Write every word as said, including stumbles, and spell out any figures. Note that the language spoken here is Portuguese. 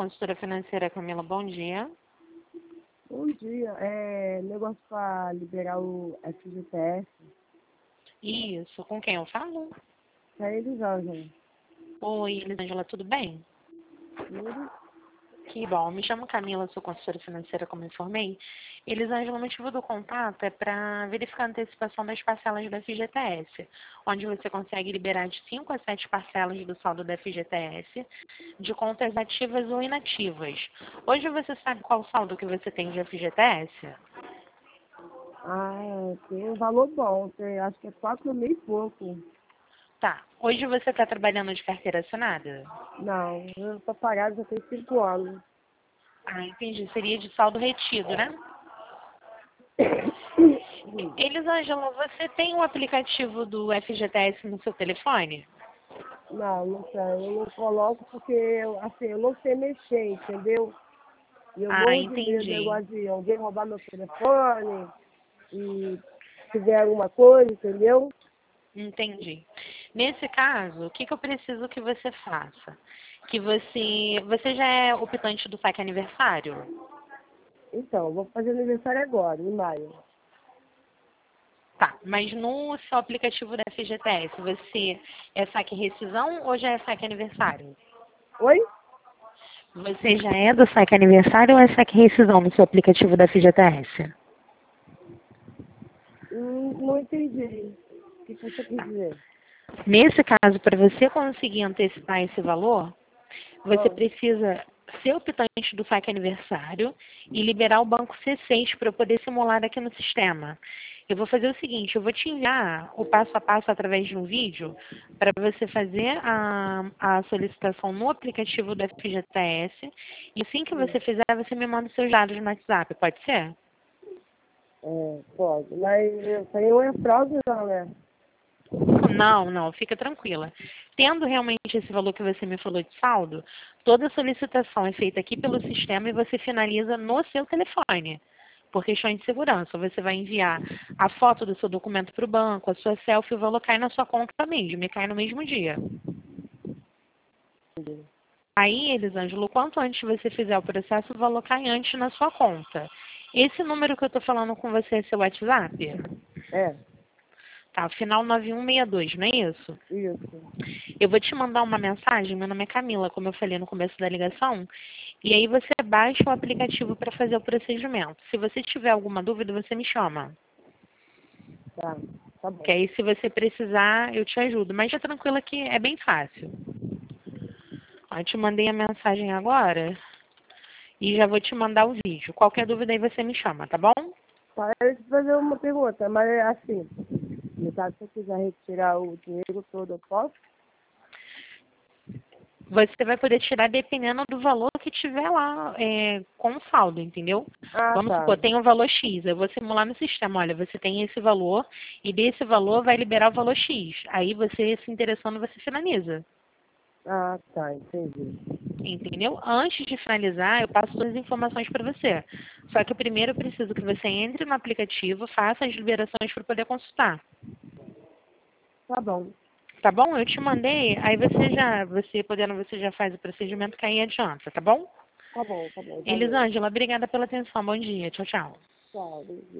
consultora financeira Camila, bom dia. Bom dia. É negócio para liberar o F G T S. Isso, com quem eu falo? É Elisângela. Oi, Elisângela, tudo bem? Tudo? Que bom, me chamo Camila, sou consultora financeira, como informei. Elisângela, o motivo do contato é para verificar a antecipação das parcelas do F G T S, onde você consegue liberar de cinco a sete parcelas do saldo do F G T S, de contas ativas ou inativas. Hoje você sabe qual saldo que você tem de F G T S? Ah, tem um valor bom. Tem, acho que é quatro mil e pouco. Tá, hoje você está trabalhando de carteira assinada? Não, eu tô parado já tem cinco anos. Ah, entendi, seria de saldo retido, né? Elisângela, você tem o aplicativo do F G T S no seu telefone? Não, não sei. Eu não coloco porque, eu, assim, eu não sei mexer, entendeu? E eu Ah, morro de medo, entendi. negócio de alguém roubar meu telefone e tiver alguma coisa, entendeu? Entendi. Nesse caso, o que, que eu preciso que você faça? Que você. Você já é optante do saque aniversário? Então, eu vou fazer aniversário agora, em maio. Tá, mas no seu aplicativo da F G T S, você é saque rescisão ou já é saque aniversário? Oi? Você já é do saque aniversário ou é saque rescisão no seu aplicativo da F G T S? Hum, não entendi. O que você quis dizer? Nesse caso, para você conseguir antecipar esse valor, você Ah, precisa ser optante do saque aniversário e liberar o banco C seis para eu poder simular aqui no sistema. Eu vou fazer o seguinte, eu vou te enviar o passo a passo através de um vídeo para você fazer a, a solicitação no aplicativo do F G T S e assim que sim. você fizer, você me manda os seus dados no WhatsApp, pode ser? É, pode. Mas eu tenho uma fraude não, né? Não, não, fica tranquila. Tendo realmente esse valor que você me falou de saldo, toda solicitação é feita aqui pelo sistema e você finaliza no seu telefone. Por questões de segurança, você vai enviar a foto do seu documento para o banco, a sua selfie, o valor cai na sua conta mesmo, e cai no mesmo dia. Entendi. Aí, Elisângelo, quanto antes você fizer o processo, o valor cai antes na sua conta. Esse número que eu estou falando com você é seu WhatsApp? É, Tá, final nove um seis dois, não é isso? isso. Eu vou te mandar uma mensagem, meu nome é Camila, como eu falei no começo da ligação, e aí você baixa o aplicativo para fazer o procedimento. Se você tiver alguma dúvida, você me chama. Tá, tá Que bom. aí, se você precisar, eu te ajudo. Mas já tranquila que é bem fácil. Ó, eu te mandei a mensagem agora e já vou te mandar o vídeo. Qualquer dúvida aí você me chama, tá bom? Tá, eu te fazer uma pergunta, mas é assim, no caso, se eu quiser retirar o dinheiro todo, eu posso? Você vai poder tirar dependendo do valor que tiver lá é, com o saldo, entendeu? Ah, Vamos tá. supor, tem um valor X, eu vou simular no sistema, olha, você tem esse valor e desse valor vai liberar o valor X. Aí você, se interessando, você finaliza, Ah, tá, entendi. entendeu? Antes de finalizar, eu passo todas as informações para você. Só que primeiro eu preciso que você entre no aplicativo, faça as liberações para poder consultar. Tá bom, Tá bom? Eu te mandei, aí você já, você podendo, você já faz o procedimento que aí adianta, tá bom? tá bom, tá bom, valeu. Elisângela, obrigada pela atenção. Bom dia. Tchau, tchau. Tchau, beijo.